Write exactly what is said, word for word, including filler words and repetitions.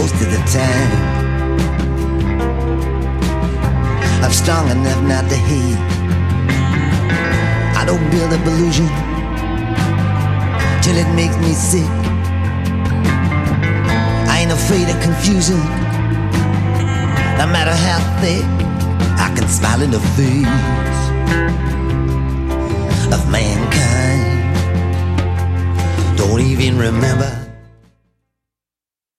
most of the time. I'm strong enough not to hate. I don't build up illusion till it makes me sick. I ain't afraid of confusion. No matter how thick, I can smile in the face of mankind. Don't even remember